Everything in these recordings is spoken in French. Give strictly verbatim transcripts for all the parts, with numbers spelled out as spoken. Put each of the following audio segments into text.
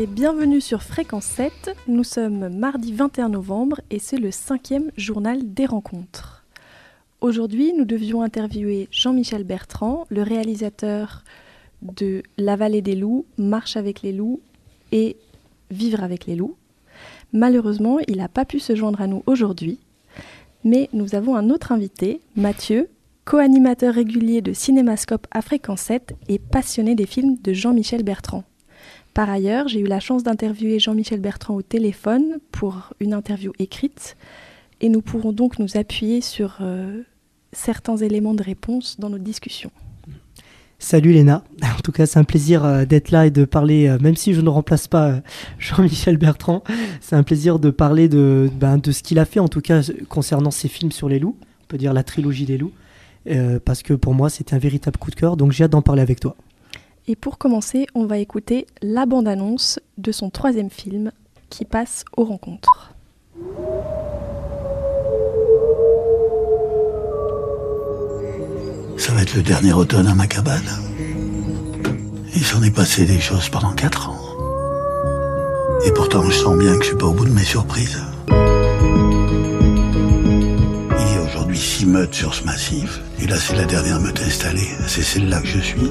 et bienvenue sur Fréquence sept. Nous sommes mardi vingt et un novembre et c'est le cinquième journal des rencontres. Aujourd'hui, nous devions interviewer Jean-Michel Bertrand, le réalisateur de La Vallée des loups, Marche avec les loups et Vivre avec les loups. Malheureusement, il n'a pas pu se joindre à nous aujourd'hui, mais nous avons un autre invité, Mathieu, co-animateur régulier de Cinémascope à Fréquence sept et passionné des films de Jean-Michel Bertrand. Par ailleurs, j'ai eu la chance d'interviewer Jean-Michel Bertrand au téléphone pour une interview écrite et nous pourrons donc nous appuyer sur euh, certains éléments de réponse dans notre discussion. Salut Léna, en tout cas c'est un plaisir euh, d'être là et de parler, euh, même si je ne remplace pas euh, Jean-Michel Bertrand, c'est un plaisir de parler de, ben, de ce qu'il a fait en tout cas concernant ses films sur les loups, on peut dire la trilogie des loups, euh, parce que pour moi c'était un véritable coup de cœur, donc j'ai hâte d'en parler avec toi. Et pour commencer, on va écouter la bande-annonce de son troisième film qui passe aux rencontres. Ça va être le dernier automne à ma cabane. Il s'en est passé des choses pendant quatre ans. Et pourtant, je sens bien que je suis pas au bout de mes surprises. Il y a aujourd'hui six meutes sur ce massif. Et là, c'est la dernière meute installée. C'est celle-là que je suis.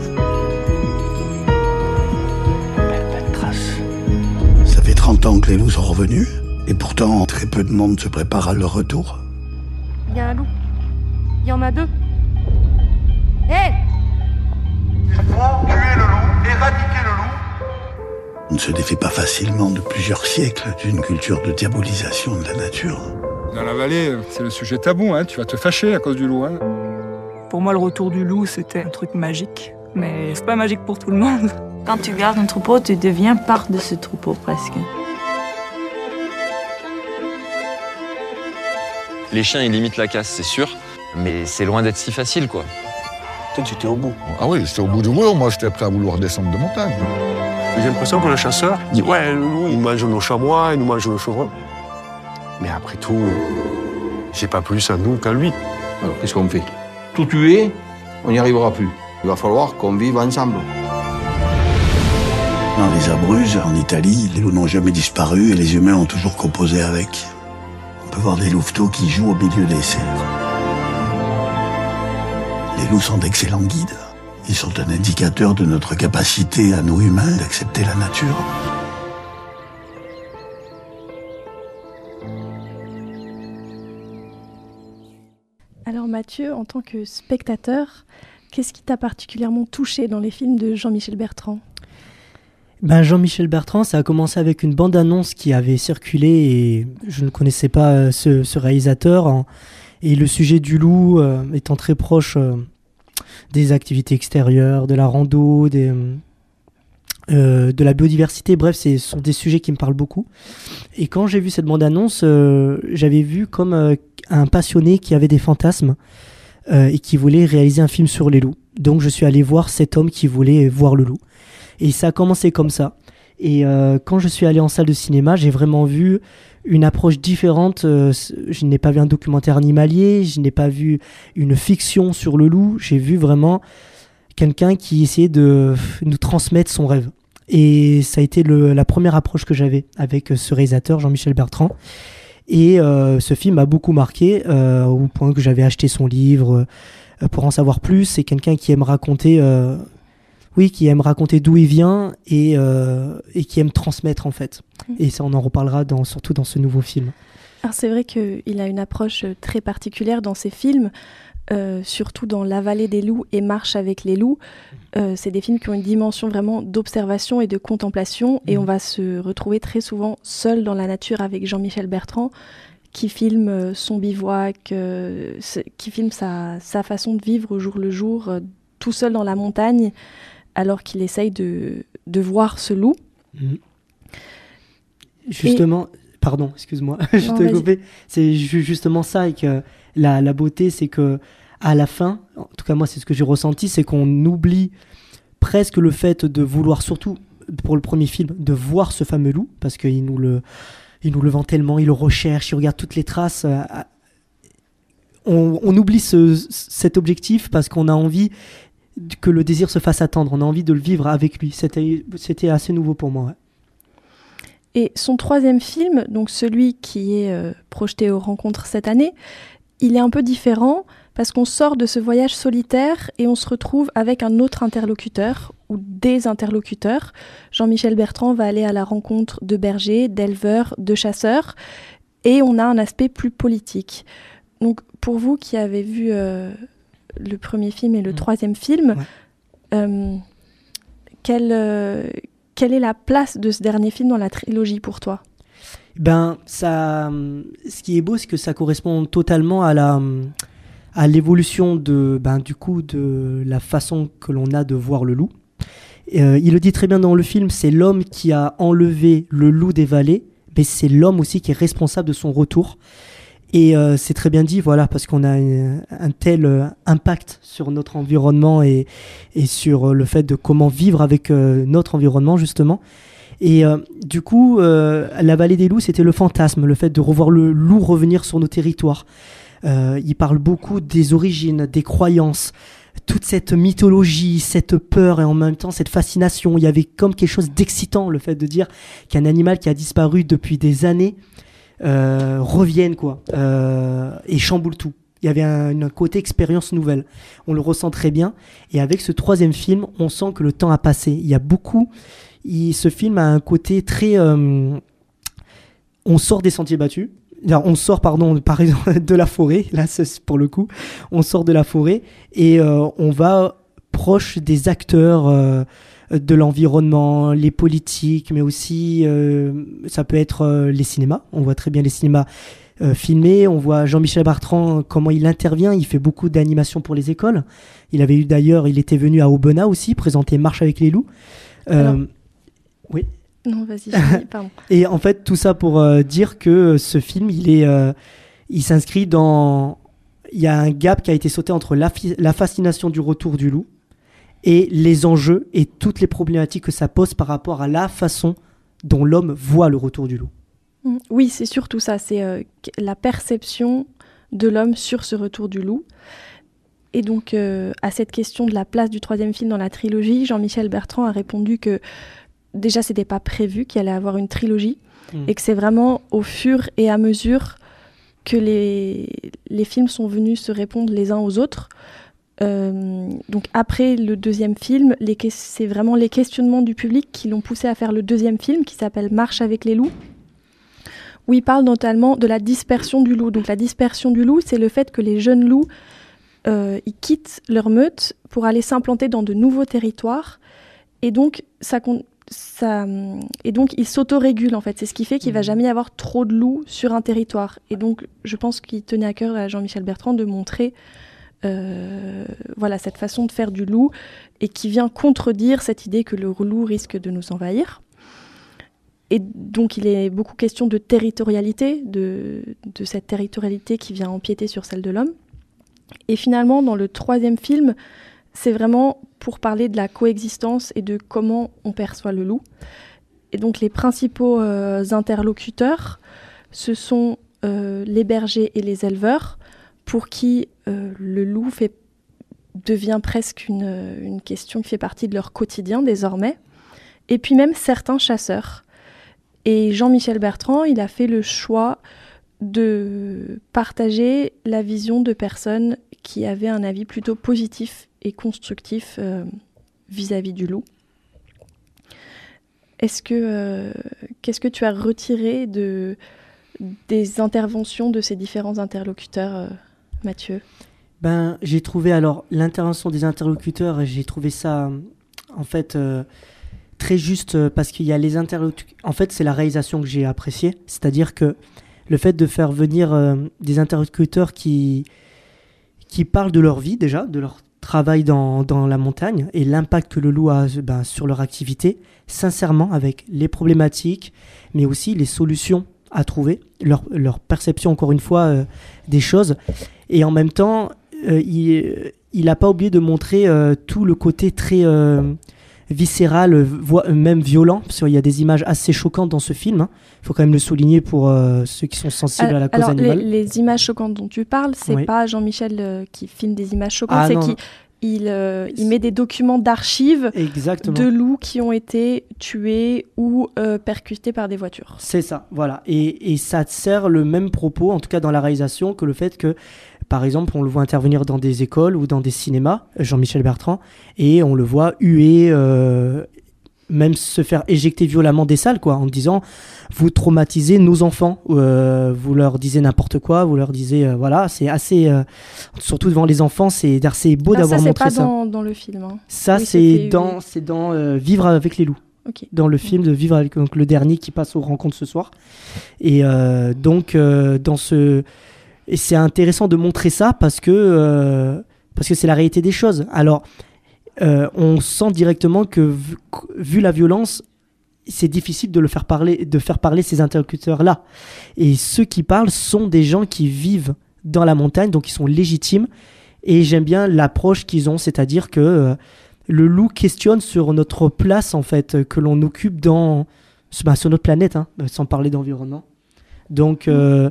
Belle, belle trace. Ça fait trente ans que les loups sont revenus. Et pourtant, très peu de monde se prépare à leur retour. Il y a un loup. Il y en a deux. Hé hey! Il faut tuer le loup, éradiquer le loup. On ne se défait pas facilement de plusieurs siècles d'une culture de diabolisation de la nature. Dans la vallée, c'est le sujet tabou, hein. Tu vas te fâcher à cause du loup. Hein. Pour moi, le retour du loup, c'était un truc magique. Mais c'est pas magique pour tout le monde. Quand tu gardes un troupeau, tu deviens part de ce troupeau, presque. Les chiens, ils limitent la casse, c'est sûr. Mais c'est loin d'être si facile, quoi. Toi, tu étais au bout. Ah oui, c'était au bout du rouleau. Moi, j'étais prêt à vouloir descendre de montagne. J'ai l'impression que le chasseur dit « Ouais, le loup, il mange nos chamois, il nous mange nos chevrons. » Mais après tout, j'ai pas plus à nous qu'à lui. Alors, qu'est-ce qu'on fait? Tout tuer, on n'y arrivera plus. Il va falloir qu'on vive ensemble. Dans les Abruzzes, en Italie, les loups n'ont jamais disparu et les humains ont toujours composé avec. On peut voir des louveteaux qui jouent au milieu des cerfs. Les loups sont d'excellents guides. Ils sont un indicateur de notre capacité à nous humains d'accepter la nature. Alors Mathieu, en tant que spectateur, qu'est-ce qui t'a particulièrement touché dans les films de Jean-Michel Bertrand ? Ben Jean-Michel Bertrand, ça a commencé avec une bande-annonce qui avait circulé et je ne connaissais pas ce, ce réalisateur. Hein. Et le sujet du loup euh, étant très proche euh, des activités extérieures, de la rando, des, euh, de la biodiversité, bref, ce sont des sujets qui me parlent beaucoup. Et quand j'ai vu cette bande-annonce, euh, j'avais vu comme euh, un passionné qui avait des fantasmes euh, et qui voulait réaliser un film sur les loups. Donc je suis allé voir cet homme qui voulait voir le loup. Et ça a commencé comme ça. Et euh, quand je suis allé en salle de cinéma, j'ai vraiment vu une approche différente. Euh, je n'ai pas vu un documentaire animalier, je n'ai pas vu une fiction sur le loup. J'ai vu vraiment quelqu'un qui essayait de nous transmettre son rêve. Et ça a été le, la première approche que j'avais avec ce réalisateur, Jean-Michel Bertrand. Et euh, ce film m'a beaucoup marqué, euh, au point que j'avais acheté son livre euh, pour en savoir plus. C'est quelqu'un qui aime raconter... Euh, Oui, qui aime raconter d'où il vient et, euh, et qui aime transmettre en fait. Mmh. Et ça, on en reparlera dans, surtout dans ce nouveau film. Alors c'est vrai qu'il a une approche très particulière dans ses films, euh, surtout dans La Vallée des loups et Marche avec les loups. Euh, c'est des films qui ont une dimension vraiment d'observation et de contemplation. Mmh. Et on va se retrouver très souvent seul dans la nature avec Jean-Michel Bertrand, qui filme son bivouac, euh, qui filme sa, sa façon de vivre au jour le jour, euh, tout seul dans la montagne, alors qu'il essaye de, de voir ce loup. Mmh. Justement, et... pardon, excuse-moi, je non, te coupé. C'est ju- justement ça, et que la, la beauté, c'est que à la fin, en tout cas moi c'est ce que j'ai ressenti, c'est qu'on oublie presque le fait de vouloir, surtout pour le premier film, de voir ce fameux loup, parce qu'il nous le, il nous le vend tellement, il le recherche, il regarde toutes les traces. Euh, on, on oublie ce, cet objectif parce qu'on a envie que le désir se fasse attendre. On a envie de le vivre avec lui. C'était, c'était assez nouveau pour moi. Ouais. Et son troisième film, donc celui qui est euh, projeté aux rencontres cette année, il est un peu différent parce qu'on sort de ce voyage solitaire et on se retrouve avec un autre interlocuteur ou des interlocuteurs. Jean-Michel Bertrand va aller à la rencontre de bergers, d'éleveurs, de chasseurs et on a un aspect plus politique. Donc pour vous qui avez vu euh, le premier film et le mmh. troisième film, ouais. euh, quelle, euh, quelle est la place de ce dernier film dans la trilogie pour toi ? Ben, ça, ce qui est beau, c'est que ça correspond totalement à la, à l'évolution de, ben, du coup, de la façon que l'on a de voir le loup. Euh, il le dit très bien dans le film, c'est l'homme qui a enlevé le loup des vallées, mais c'est l'homme aussi qui est responsable de son retour. Et euh, c'est très bien dit, voilà, parce qu'on a une, un tel euh, impact sur notre environnement et, et sur euh, le fait de comment vivre avec euh, notre environnement, justement. Et euh, du coup, euh, la vallée des loups, c'était le fantasme, le fait de revoir le loup revenir sur nos territoires. Euh, il parle beaucoup des origines, des croyances, toute cette mythologie, cette peur et en même temps cette fascination. Il y avait comme quelque chose d'excitant, le fait de dire qu'un animal qui a disparu depuis des années euh, revienne quoi, euh, et chamboule tout. Il y avait un, un côté expérience nouvelle. On le ressent très bien. Et avec ce troisième film, on sent que le temps a passé. Il y a beaucoup... Il, ce film a un côté très... Euh, on sort des sentiers battus. Alors, on sort, pardon, par exemple, de la forêt. Là, c'est pour le coup. On sort de la forêt et euh, on va proche des acteurs euh, de l'environnement, les politiques, mais aussi, euh, ça peut être euh, les cinémas. On voit très bien les cinémas euh, filmés. On voit Jean-Michel Bertrand, comment il intervient. Il fait beaucoup d'animations pour les écoles. Il avait eu d'ailleurs, il était venu à Aubenas aussi, présenter Marche avec les loups. Euh, Alors... Oui. Non, vas-y, pardon. Et en fait, tout ça pour euh, dire que ce film, il est, euh, il s'inscrit dans... Il y a un gap qui a été sauté entre la, fi- la fascination du retour du loup et les enjeux et toutes les problématiques que ça pose par rapport à la façon dont l'homme voit le retour du loup. Oui, c'est surtout ça. C'est euh, la perception de l'homme sur ce retour du loup. Et donc, euh, à cette question de la place du troisième film dans la trilogie, Jean-Michel Bertrand a répondu que déjà, c'était pas prévu qu'il allait avoir une trilogie mmh. et que c'est vraiment au fur et à mesure que les, les films sont venus se répondre les uns aux autres. Euh, donc après le deuxième film, les, c'est vraiment les questionnements du public qui l'ont poussé à faire le deuxième film qui s'appelle Marche avec les loups, où il parle notamment de la dispersion du loup. Donc la dispersion du loup, c'est le fait que les jeunes loups euh, ils quittent leur meute pour aller s'implanter dans de nouveaux territoires et donc ça compte. Ça, et donc il s'autorégule en fait, c'est ce qui fait qu'il ne va jamais y avoir trop de loups sur un territoire. Et donc je pense qu'il tenait à cœur à Jean-Michel Bertrand de montrer euh, voilà, cette façon de faire du loup et qui vient contredire cette idée que le loup risque de nous envahir. Et donc il est beaucoup question de territorialité, de, de cette territorialité qui vient empiéter sur celle de l'homme. Et finalement dans le troisième film, c'est vraiment pour parler de la coexistence et de comment on perçoit le loup. Et donc les principaux euh, interlocuteurs, ce sont euh, les bergers et les éleveurs, pour qui euh, le loup fait, devient presque une, une question qui fait partie de leur quotidien désormais. Et puis même certains chasseurs. Et Jean-Michel Bertrand, il a fait le choix de partager la vision de personnes qui avaient un avis plutôt positif et constructif euh, vis-à-vis du loup. Est-ce que, euh, qu'est-ce que tu as retiré de, des interventions de ces différents interlocuteurs, euh, Mathieu ? Ben, j'ai trouvé alors l'intervention des interlocuteurs, et j'ai trouvé ça en fait euh, très juste euh, parce qu'il y a les interlocuteurs. En fait, c'est la réalisation que j'ai appréciée, c'est-à-dire que le fait de faire venir euh, des interlocuteurs qui qui parlent de leur vie déjà, de leur travail dans, dans la montagne et l'impact que le loup a ben, sur leur activité, sincèrement, avec les problématiques, mais aussi les solutions à trouver, leur, leur perception, encore une fois, euh, des choses. Et en même temps, euh, il n'a pas oublié de montrer euh, tout le côté très euh, viscéral, voire même violent, parce qu'il y a des images assez choquantes dans ce film. Hein. Il faut quand même le souligner pour euh, ceux qui sont sensibles alors, à la cause alors, animale. Les, les images choquantes dont tu parles, c'est oui. pas Jean-Michel euh, qui filme des images choquantes, ah, c'est non, qu'il il, euh, il met des documents d'archives Exactement. de loups qui ont été tués ou euh, percutés par des voitures. C'est ça, voilà. Et, et ça sert le même propos, en tout cas dans la réalisation, que le fait que, par exemple, on le voit intervenir dans des écoles ou dans des cinémas, Jean-Michel Bertrand, et on le voit huer, euh, même se faire éjecter violemment des salles, quoi, en disant « vous traumatisez nos enfants euh, », vous leur disiez n'importe quoi, vous leur disiez, euh, voilà, c'est assez, euh, surtout devant les enfants, c'est assez beau ah, d'avoir ça, montré ça. Ça, c'est pas dans, dans le film. Hein. Ça, oui, c'est dans, c'est dans euh, Vivre avec les loups. Okay. Dans le film de Vivre avec, donc, le dernier qui passe aux rencontres ce soir. Et euh, donc, euh, dans ce... Et c'est intéressant de montrer ça parce que, euh, parce que c'est la réalité des choses. Alors, euh, on sent directement que, vu, vu la violence, c'est difficile de, le faire parler, de faire parler ces interlocuteurs-là. Et ceux qui parlent sont des gens qui vivent dans la montagne, donc ils sont légitimes. Et j'aime bien l'approche qu'ils ont, c'est-à-dire que euh, le loup questionne sur notre place, en fait, que l'on occupe dans, bah, sur notre planète, hein, sans parler d'environnement. Donc... Euh,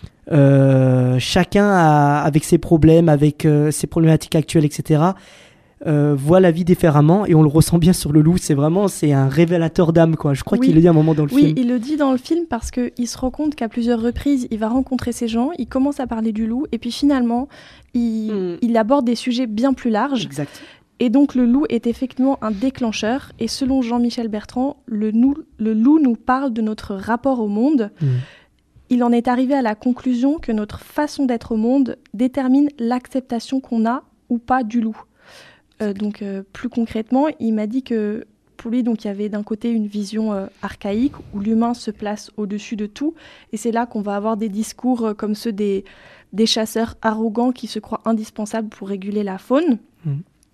Euh, chacun a, avec ses problèmes, avec euh, ses problématiques actuelles, et cetera, euh, voit la vie différemment et on le ressent bien sur le loup. C'est vraiment c'est un révélateur d'âme, quoi. Je crois oui. qu'il le dit à un moment dans le oui, film. Oui, il le dit dans le film parce qu'il se rend compte qu'à plusieurs reprises, il va rencontrer ces gens, il commence à parler du loup et puis finalement, il, mm. il aborde des sujets bien plus larges. Exact. Et donc le loup est effectivement un déclencheur et selon Jean-Michel Bertrand, le, nous, le loup nous parle de notre rapport au monde. Mm. Il en est arrivé à la conclusion que notre façon d'être au monde détermine l'acceptation qu'on a ou pas du loup. Euh, donc, euh, plus concrètement, il m'a dit que pour lui, donc, il y avait d'un côté une vision euh, archaïque où l'humain se place au-dessus de tout. Et c'est là qu'on va avoir des discours euh, comme ceux des, des chasseurs arrogants qui se croient indispensables pour réguler la faune. Mmh.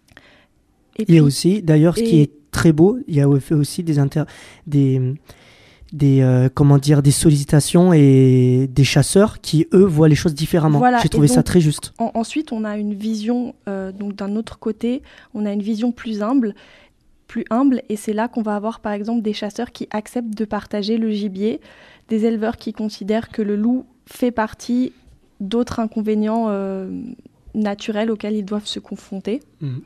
Et il y a aussi, d'ailleurs, ce et... qui est très beau, il y a aussi des... Inter... des... des euh, comment dire des sollicitations et des chasseurs qui eux voient les choses différemment. Voilà, j'ai trouvé donc, ça très juste. En, ensuite on a une vision euh, donc d'un autre côté, on a une vision plus humble, plus humble et c'est là qu'on va avoir par exemple des chasseurs qui acceptent de partager le gibier, des éleveurs qui considèrent que le loup fait partie d'autres inconvénients euh, naturels auxquels ils doivent se confronter. Mmh.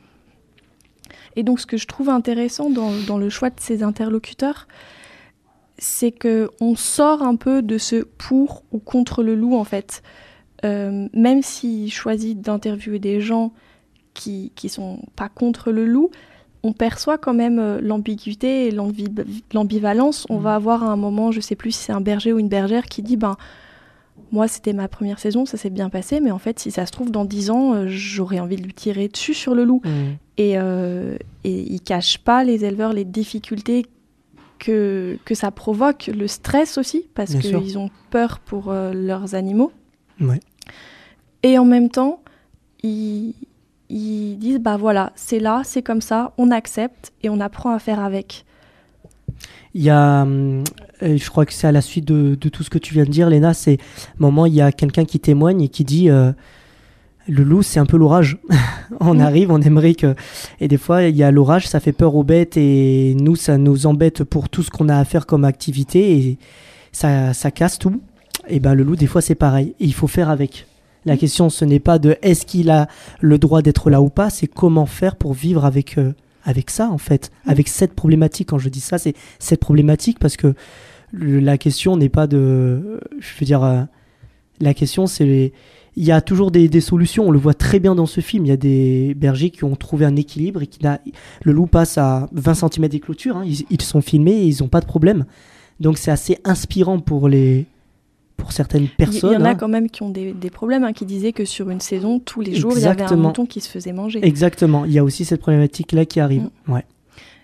Et donc ce que je trouve intéressant dans, dans le choix de ces interlocuteurs, c'est qu'on sort un peu de ce pour ou contre le loup, en fait. Euh, même s'il choisit d'interviewer des gens qui qui sont pas contre le loup, on perçoit quand même euh, l'ambiguïté et l'ambi- l'ambivalence. On mmh. va avoir à un moment, je sais plus si c'est un berger ou une bergère, qui dit ben, « Moi, c'était ma première saison, ça s'est bien passé, mais en fait, si ça se trouve, dans dix ans, euh, j'aurais envie de lui tirer dessus sur le loup. Mmh. » Et, euh, et il cache pas, les éleveurs, les difficultés Que, que ça provoque, le stress aussi, parce qu'ils ont peur pour euh, leurs animaux. Ouais. Et en même temps, ils, ils disent, bah voilà, c'est là, c'est comme ça, on accepte et on apprend à faire avec. Il y a, euh, je crois que c'est à la suite de, de tout ce que tu viens de dire, Léna, c'est un moment, il y a quelqu'un qui témoigne et qui dit... Euh, le loup, c'est un peu l'orage. on mmh. arrive, on aimerait que... Et des fois, il y a l'orage, ça fait peur aux bêtes et nous, ça nous embête pour tout ce qu'on a à faire comme activité et ça, ça casse tout. Et ben le loup, des fois, c'est pareil. Et il faut faire avec. La mmh. question, ce n'est pas de est-ce qu'il a le droit d'être là ou pas, c'est comment faire pour vivre avec, euh, avec ça, en fait. Mmh. Avec cette problématique. Quand je dis ça, c'est cette problématique parce que le, la question n'est pas de... Je veux dire, euh, la question, c'est... Les, il y a toujours des, des solutions, on le voit très bien dans ce film. Il y a des bergers qui ont trouvé un équilibre et qui n'a... le loup passe à vingt centimètres des clôtures, hein. ils, ils sont filmés et ils n'ont pas de problème. Donc c'est assez inspirant pour, les... pour certaines personnes. Il y en a hein. quand même qui ont des, des problèmes, hein, qui disaient que sur une saison, tous les jours, Exactement. il y avait un mouton qui se faisait manger. Exactement, il y a aussi cette problématique-là qui arrive. Mmh. Ouais.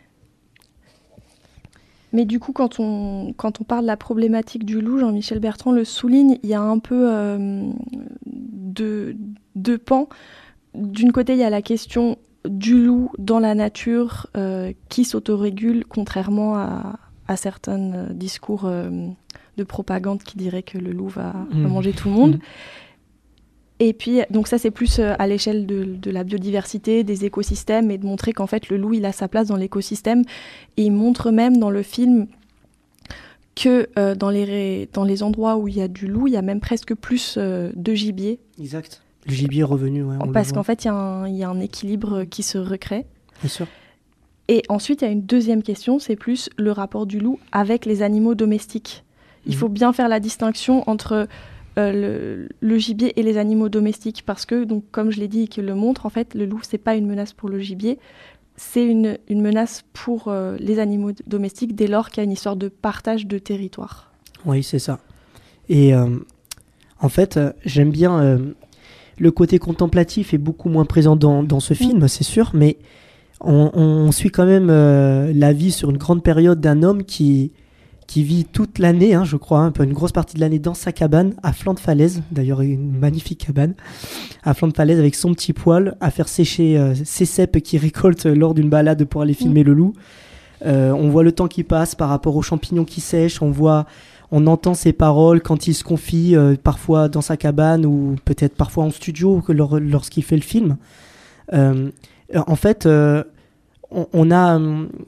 Mais du coup, quand on, quand on parle de la problématique du loup, Jean-Michel Bertrand le souligne, il y a un peu euh, deux de pans. D'une côté, il y a la question du loup dans la nature euh, qui s'autorégule, contrairement à, à certains euh, discours euh, de propagande qui diraient que le loup va, mmh. va manger tout le monde. Mmh. Et puis, donc ça, c'est plus euh, à l'échelle de, de la biodiversité, des écosystèmes, et de montrer qu'en fait, le loup, il a sa place dans l'écosystème. Et il montre même dans le film que euh, dans, les ré... dans les endroits où il y a du loup, il y a même presque plus euh, de gibier. Exact. Le gibier est revenu, ouais, on Parce le qu'en voit. fait, il y, y a un équilibre qui se recrée. Bien sûr. Et ensuite, il y a une deuxième question, c'est plus le rapport du loup avec les animaux domestiques. Il mmh. faut bien faire la distinction entre euh, le, le gibier et les animaux domestiques, parce que, donc, comme je l'ai dit et qu'il le montre, en fait, le loup, c'est pas une menace pour le gibier, c'est une, une menace pour euh, les animaux domestiques dès lors qu'il y a une histoire de partage de territoire. Oui, c'est ça. Et euh, en fait, euh, j'aime bien... Euh, le côté contemplatif est beaucoup moins présent dans, dans ce film, mmh. c'est sûr, mais on, on suit quand même euh, la vie sur une grande période d'un homme qui, qui vit toute l'année, hein, je crois, un peu une grosse partie de l'année dans sa cabane, à flanc de falaise, d'ailleurs une magnifique cabane, à flanc de falaise avec son petit poêle, à faire sécher euh, ses cèpes qu'il récolte lors d'une balade pour aller filmer mmh. le loup. Euh, on voit le temps qui passe par rapport aux champignons qui sèchent, on voit... On entend ses paroles quand il se confie, euh, parfois dans sa cabane ou peut-être parfois en studio lors, lorsqu'il fait le film. Euh, en fait, euh, on, on a...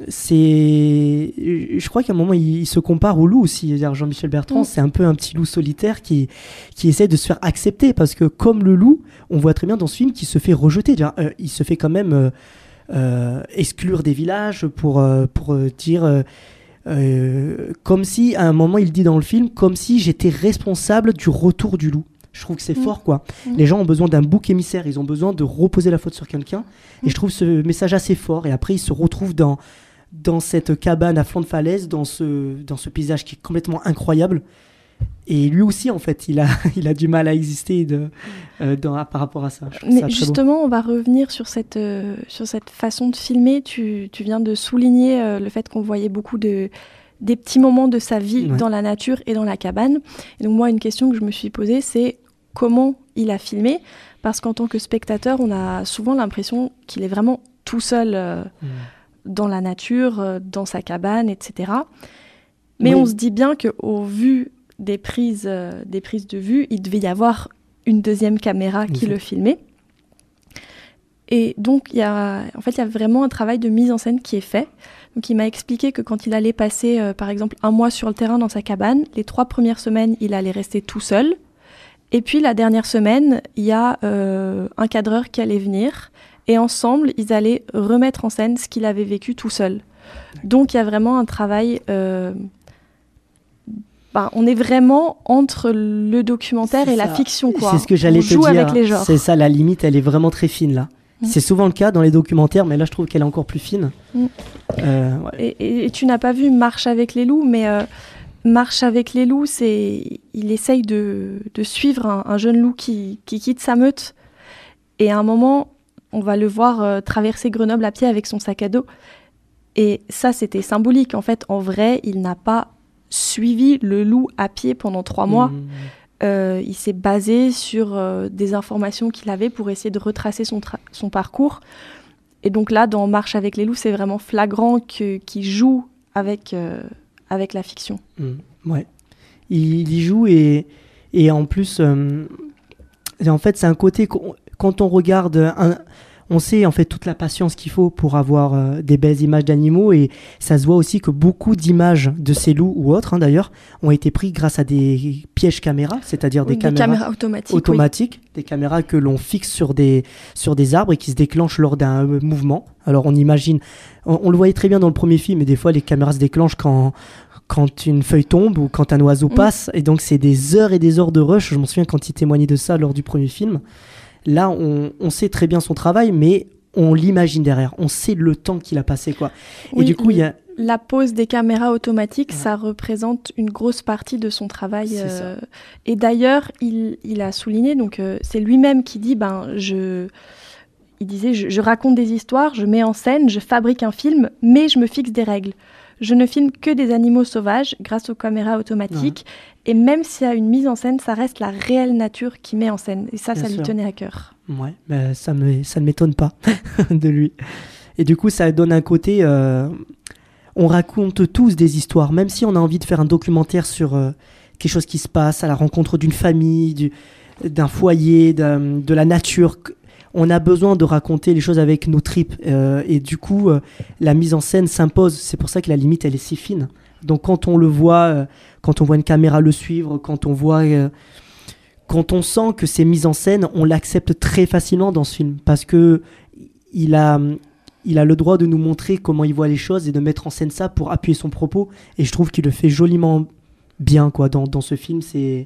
C'est, je crois qu'à un moment, il, il se compare au loup aussi. Jean-Michel Bertrand, mmh. c'est un peu un petit loup solitaire qui, qui essaie de se faire accepter. Parce que comme le loup, on voit très bien dans ce film qu'il se fait rejeter. Euh, il se fait quand même euh, euh, exclure des villages pour, euh, pour euh, dire... Euh, Euh, comme si, à un moment, il dit dans le film, comme si j'étais responsable du retour du loup. Je trouve que c'est mmh. fort, quoi. Mmh. Les gens ont besoin d'un bouc émissaire, ils ont besoin de reposer la faute sur quelqu'un. Mmh. Et je trouve ce message assez fort. Et après, ils se retrouvent dans, dans cette cabane à flanc de falaise, dans ce, dans ce paysage qui est complètement incroyable. Et lui aussi, en fait, il a, il a du mal à exister de, euh, dans, par rapport à ça. Mais ça justement, beau. on va revenir sur cette, euh, sur cette façon de filmer. Tu, tu viens de souligner euh, le fait qu'on voyait beaucoup de, des petits moments de sa vie ouais. dans la nature et dans la cabane. Et donc moi, une question que je me suis posée, c'est comment il a filmé ? Parce qu'en tant que spectateur, on a souvent l'impression qu'il est vraiment tout seul euh, mmh. dans la nature, euh, dans sa cabane, et cetera. Mais oui. on se dit bien qu'au vu... Des prises, euh, des prises de vue, il devait y avoir une deuxième caméra qui mmh. le filmait. Et donc, y a, en fait, il y a vraiment un travail de mise en scène qui est fait. Donc, il m'a expliqué que quand il allait passer, euh, par exemple, un mois sur le terrain dans sa cabane, les trois premières semaines, il allait rester tout seul. Et puis, la dernière semaine, il y a euh, un cadreur qui allait venir. Et ensemble, ils allaient remettre en scène ce qu'il avait vécu tout seul. Donc, il y a vraiment un travail... Euh, Ben, on est vraiment entre le documentaire c'est et ça. la fiction, quoi. C'est ce que j'allais on te joue dire. Avec les genres. C'est ça, la limite, elle est vraiment très fine là. Mmh. C'est souvent le cas dans les documentaires, mais là, je trouve qu'elle est encore plus fine. Mmh. Euh, ouais. et, et, et tu n'as pas vu Marche avec les loups, mais euh, Marche avec les loups, c'est, il essaye de, de suivre un, un jeune loup qui, qui quitte sa meute. Et à un moment, on va le voir euh, traverser Grenoble à pied avec son sac à dos. Et ça, c'était symbolique. En fait, en vrai, il n'a pas suivi le loup à pied pendant trois mois. Mmh. Euh, il s'est basé sur euh, des informations qu'il avait pour essayer de retracer son, tra- son parcours. Et donc là, dans Marche avec les loups, c'est vraiment flagrant que, qu'il joue avec, euh, avec la fiction. Mmh. Ouais. Il, il y joue et, et en plus, euh, en fait, c'est un côté... Quand on regarde... Un, on sait en fait toute la patience qu'il faut pour avoir euh, des belles images d'animaux, et ça se voit aussi que beaucoup d'images de ces loups ou autres hein, d'ailleurs ont été prises grâce à des pièges caméra, c'est-à-dire oui, des, des caméras, caméras automatiques, automatiques oui. des caméras que l'on fixe sur des, sur des arbres et qui se déclenchent lors d'un euh, mouvement. Alors on imagine, on, on le voyait très bien dans le premier film, mais des fois les caméras se déclenchent quand... quand une feuille tombe ou quand un oiseau mmh. passe, et donc c'est des heures et des heures de rush. Je m'en souviens quand il témoignait de ça lors du premier film. Là, on, on sait très bien son travail, mais on l'imagine derrière. On sait le temps qu'il a passé, quoi. Oui, et du coup, il y a... La pose des caméras automatiques, ouais. ça représente une grosse partie de son travail. Euh, et d'ailleurs, il, il a souligné, donc euh, c'est lui-même qui dit, ben, je... il disait, je, je raconte des histoires, je mets en scène, je fabrique un film, mais je me fixe des règles. Je ne filme que des animaux sauvages grâce aux caméras automatiques. Ouais. Et même s'il y a une mise en scène, ça reste la réelle nature qui met en scène. Et ça, Bien ça sûr. lui tenait à cœur. Ouais, bah, ça, me, ça ne m'étonne pas de lui. Et du coup, ça donne un côté... Euh, on raconte tous des histoires, même si on a envie de faire un documentaire sur euh, quelque chose qui se passe à la rencontre d'une famille, du, d'un foyer, d'un, de la nature. On a besoin de raconter les choses avec nos tripes. Euh, et du coup, euh, la mise en scène s'impose. C'est pour ça que la limite, elle est si fine. Donc quand on le voit, euh, quand on voit une caméra le suivre, quand on voit, euh, quand on sent que c'est mis en scène, on l'accepte très facilement dans ce film parce que il a, il a le droit de nous montrer comment il voit les choses et de mettre en scène ça pour appuyer son propos. Et je trouve qu'il le fait joliment bien, quoi, dans, dans ce film. C'est,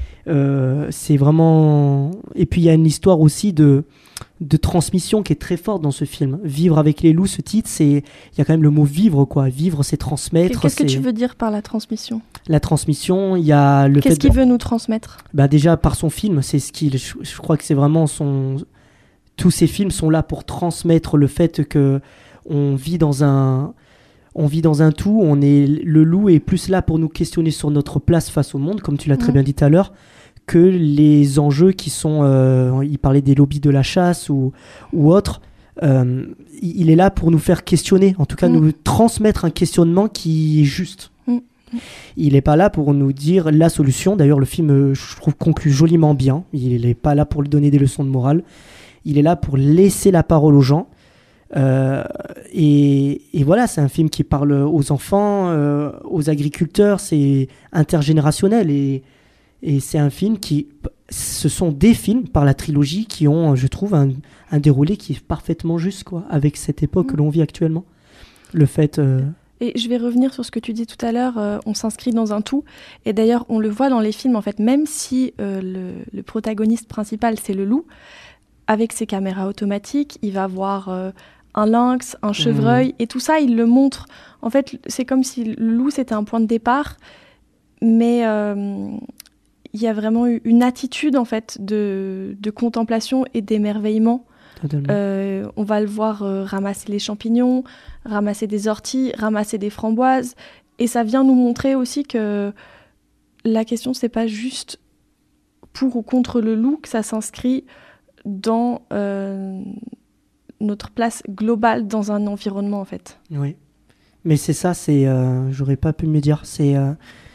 euh, c'est vraiment... Et puis il y a une histoire aussi de, de transmission qui est très forte dans ce film. Vivre avec les loups, ce titre, c'est... il y a quand même le mot vivre, quoi. Vivre, c'est transmettre. Qu'est-ce c'est... que tu veux dire par la transmission ? La transmission, il y a le Qu'est-ce fait qu'il de... veut nous transmettre ? Bah déjà par son film, c'est ce qu'il, je, je crois que c'est vraiment son, tous ces films sont là pour transmettre le fait que on vit dans un, on vit dans un tout. On est, le loup est plus là pour nous questionner sur notre place face au monde, comme tu l'as très Mmh. bien dit tout à l'heure, que les enjeux qui sont, euh, il parlait des lobbies de la chasse ou ou autres. Euh, il est là pour nous faire questionner, en tout cas Mmh. nous transmettre un questionnement qui est juste. Mmh. Il n'est pas là pour nous dire la solution. D'ailleurs, le film, euh, je trouve, conclut joliment bien. Il n'est pas là pour lui donner des leçons de morale. Il est là pour laisser la parole aux gens. Euh, et, et voilà, c'est un film qui parle aux enfants, euh, aux agriculteurs. C'est intergénérationnel. Et, et c'est un film qui... Ce sont des films par la trilogie qui ont, je trouve, un, un déroulé qui est parfaitement juste, quoi, avec cette époque Mmh. que l'on vit actuellement. Le fait... Euh, Et je vais revenir sur ce que tu dis tout à l'heure, euh, on s'inscrit dans un tout. Et d'ailleurs, on le voit dans les films, en fait, même si euh, le, le protagoniste principal, c'est le loup, avec ses caméras automatiques, il va voir euh, un lynx, un chevreuil, mmh. et tout ça, il le montre. En fait, c'est comme si le loup, c'était un point de départ, mais euh, il y a vraiment eu une attitude, en fait, de, de contemplation et d'émerveillement. Euh, on va le voir euh, ramasser les champignons, ramasser des orties, ramasser des framboises, et ça vient nous montrer aussi que la question c'est pas juste pour ou contre le loup, que ça s'inscrit dans euh, notre place globale dans un environnement en fait. Oui, mais c'est ça, c'est euh, j'aurais pas pu me dire, c'est euh,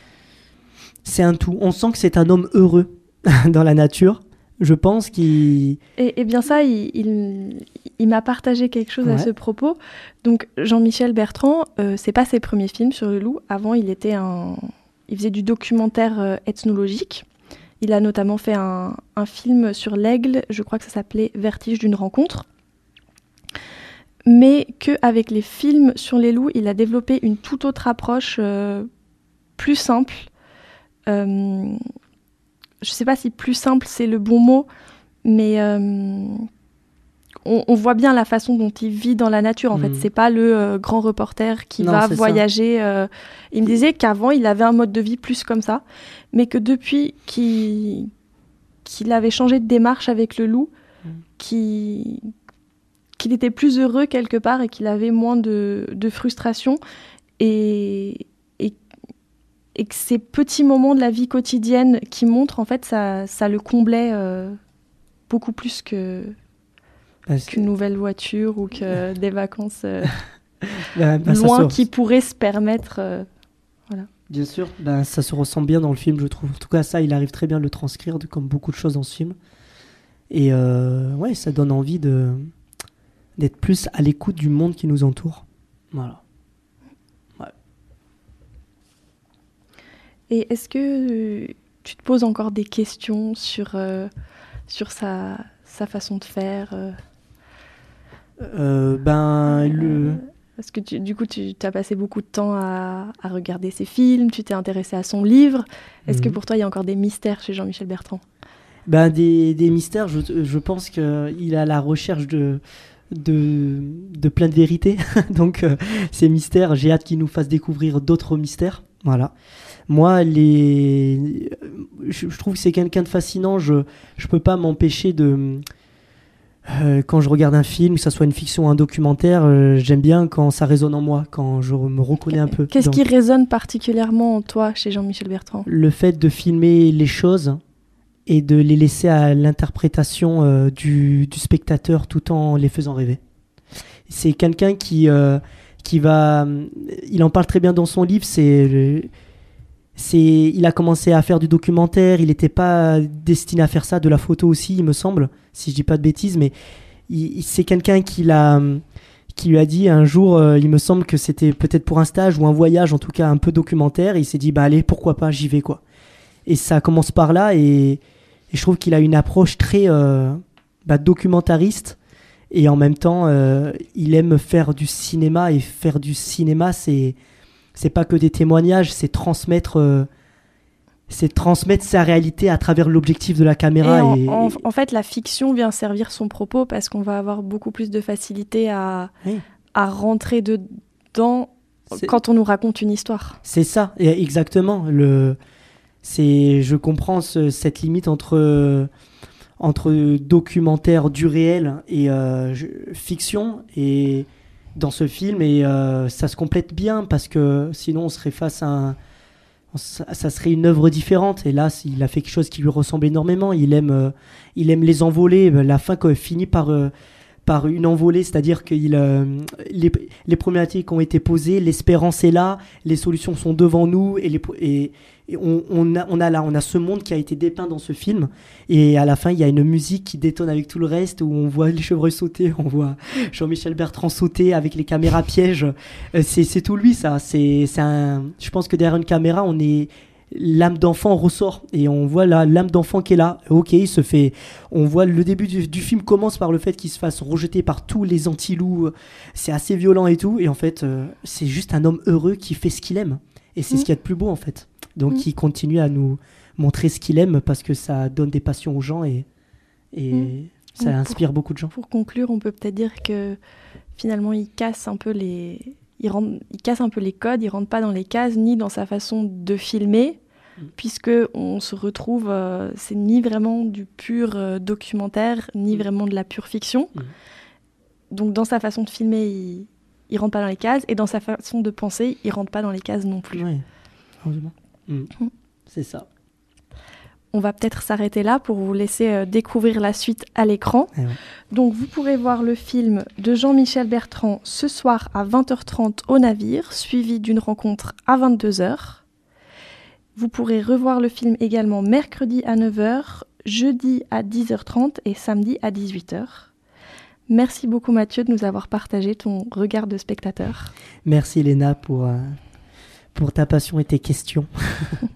c'est un tout. On sent que c'est un homme heureux dans la nature. Je pense qu'il... Et, et bien ça, il, il, il m'a partagé quelque chose ouais. à ce propos. Donc Jean-Michel Bertrand, euh, c'est pas ses premiers films sur le loup. Avant, il était un, il faisait du documentaire euh, ethnologique. Il a notamment fait un, un film sur l'aigle. Je crois que ça s'appelait Vertige d'une rencontre. Mais qu'avec les films sur les loups, il a développé une toute autre approche euh, plus simple. Euh, je ne sais pas si plus simple c'est le bon mot, mais euh, on, on voit bien la façon dont il vit dans la nature. En mmh. fait, c'est pas le euh, grand reporter qui non, va voyager. Euh, il me disait qu'avant, il avait un mode de vie plus comme ça, mais que depuis qu'il, qu'il avait changé de démarche avec le loup, mmh. qu'il, qu'il était plus heureux quelque part et qu'il avait moins de, de frustration. Et... et que ces petits moments de la vie quotidienne qui montrent, en fait, ça, ça le comblait euh, beaucoup plus que, bah, qu'une nouvelle voiture ou que des vacances euh, bah, bah, loin qui pourraient se permettre. Euh, voilà. Bien sûr, bah, ça se ressent bien dans le film, je trouve. En tout cas, ça, il arrive très bien à le transcrire, de, comme beaucoup de choses dans ce film. Et euh, ouais, ça donne envie de, d'être plus à l'écoute du monde qui nous entoure. Voilà. Et est-ce que euh, tu te poses encore des questions sur, euh, sur sa, sa façon de faire euh... Euh, Ben, le... Parce que tu, du coup, tu as passé beaucoup de temps à, à regarder ses films, tu t'es intéressé à son livre. Est-ce mmh. que pour toi, il y a encore des mystères chez Jean-Michel Bertrand ? Ben, des, des mystères, je, je pense qu'il est à la recherche de... De, de plein de vérités. Donc, euh, ces mystères, j'ai hâte qu'il nous fasse découvrir d'autres mystères. Voilà. Moi, les... je, je trouve que c'est quelqu'un de fascinant. Je ne peux pas m'empêcher de... Euh, quand je regarde un film, que ce soit une fiction ou un documentaire, euh, j'aime bien quand ça résonne en moi, quand je me reconnais un peu. Qu'est-ce Donc, qui résonne particulièrement en toi, chez Jean-Michel Bertrand ? Le fait de filmer les choses et de les laisser à l'interprétation euh, du, du spectateur tout en les faisant rêver. C'est quelqu'un qui, euh, qui va... Il en parle très bien dans son livre, c'est... C'est, il a commencé à faire du documentaire, il n'était pas destiné à faire ça, de la photo aussi, il me semble, si je dis pas de bêtises, mais il, c'est quelqu'un qui, l'a, qui lui a dit un jour, euh, il me semble que c'était peut-être pour un stage ou un voyage, en tout cas un peu documentaire, et il s'est dit, bah allez, pourquoi pas, j'y vais, quoi. Et ça commence par là, et, Et je trouve qu'il a une approche très euh, bah, documentariste. Et en même temps, euh, il aime faire du cinéma. Et faire du cinéma, c'est, c'est pas que des témoignages, c'est transmettre... Euh, c'est transmettre sa réalité à travers l'objectif de la caméra. Et en, et, en, en fait, la fiction vient servir son propos parce qu'on va avoir beaucoup plus de facilité à, oui. à rentrer dedans c'est, quand on nous raconte une histoire. C'est ça, exactement. Le, c'est, je comprends ce, cette limite entre, entre documentaire du réel et euh, je, fiction et, dans ce film. Et euh, ça se complète bien parce que sinon on serait face à un... ça serait une œuvre différente. Et là, il a fait quelque chose qui lui ressemble énormément. Il aime, euh, il aime les envolées. La fin quoi, finit par, euh, par une envolée, c'est-à-dire que il, euh, les, les problématiques ont été posées, l'espérance est là, les solutions sont devant nous, et, les, et, et on, on, a, on, a là, on a ce monde qui a été dépeint dans ce film. Et à la fin, il y a une musique qui détonne avec tout le reste, où on voit les chevreuils sauter, on voit Jean-Michel Bertrand sauter avec les caméras pièges. C'est, c'est tout lui, ça. C'est, c'est un... Je pense que derrière une caméra, on est... l'âme d'enfant ressort et on voit la, l'âme d'enfant qui est là. Ok, il se fait... On voit le début du, du film commence par le fait qu'il se fasse rejeter par tous les anti-loups. C'est assez violent et tout. Et en fait, euh, c'est juste un homme heureux qui fait ce qu'il aime. Et c'est mmh. ce qu'il y a de plus beau, en fait. Donc, mmh. il continue à nous montrer ce qu'il aime parce que ça donne des passions aux gens et, et mmh. ça Donc inspire pour, beaucoup de gens. Pour conclure, on peut peut-être dire que finalement, il casse un peu les... Il, rentre, il casse un peu les codes, il rentre pas dans les cases, ni dans sa façon de filmer, mmh. puisque on se retrouve, euh, c'est ni vraiment du pur euh, documentaire, ni mmh. vraiment de la pure fiction. Mmh. Donc dans sa façon de filmer, il, il rentre pas dans les cases, et dans sa façon de penser, il rentre pas dans les cases non plus. Oui, heureusement. Mmh. Mmh. C'est ça. On va peut-être s'arrêter là pour vous laisser euh, découvrir la suite à l'écran. Eh ouais. Donc vous pourrez voir le film de Jean-Michel Bertrand ce soir à vingt heures trente au Navire, suivi d'une rencontre à vingt-deux heures. Vous pourrez revoir le film également mercredi à neuf heures, jeudi à dix heures trente et samedi à dix-huit heures. Merci beaucoup Mathieu de nous avoir partagé ton regard de spectateur. Merci Léna pour, euh, pour ta passion et tes questions.